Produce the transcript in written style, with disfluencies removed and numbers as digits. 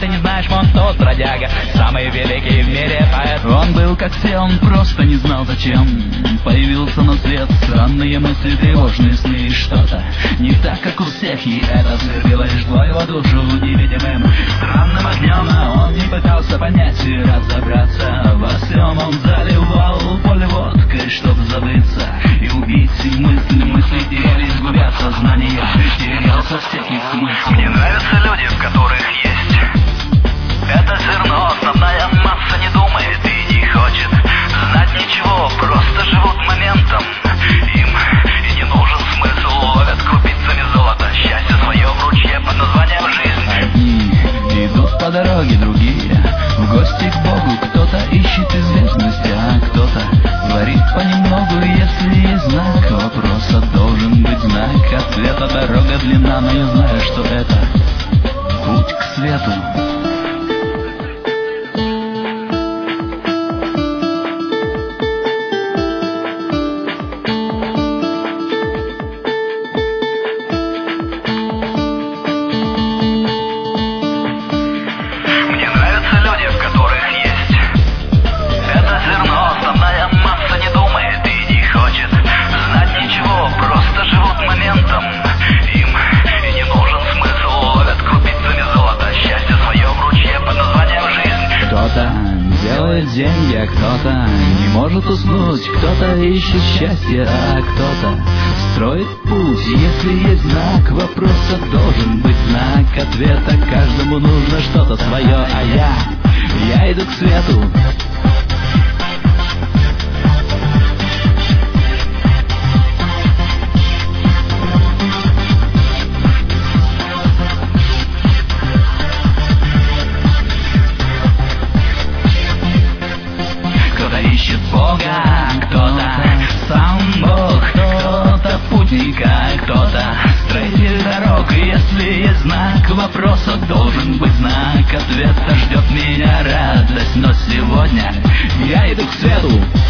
ты не знаешь, вон тот бродяга, самый великий в мире поэт. Он был как все, он просто не знал зачем появился на свет. Странные мысли, тревожные сны, что-то не так, как у всех, и это свербило лишь твою душу невидимым странным огнем. А он не пытался понять и разобраться во всем. Он заливал поле водкой, чтоб забыться и убить мысли терялись, губят сознание, терялся всех их смысл. Мне нравятся люди, в которых есть это зерно. Основная масса не думает и не хочет знать ничего, просто живут моментом. Им и не нужен смысл, ловят крупицами золота счастье свое в ручье под названием жизнь. Одни идут по дороге, другие в гости к Богу. Кто-то ищет известности, а кто-то говорит понемногу. Если есть знак вопроса, должен быть знак ответа. Дорога длинна, но я знаю, что это путь к свету. Делает деньги, а кто-то не может уснуть. Кто-то ищет счастье, а кто-то строит путь. Если есть знак вопроса, должен быть знак ответа. Каждому нужно что-то свое, а я иду к свету. Ищет Бога, кто-то сам Бог, кто-то путника, кто-то строитель дорог. Если есть знак вопроса, должен быть знак ответа. Ждет меня радость, но сегодня я иду к свету.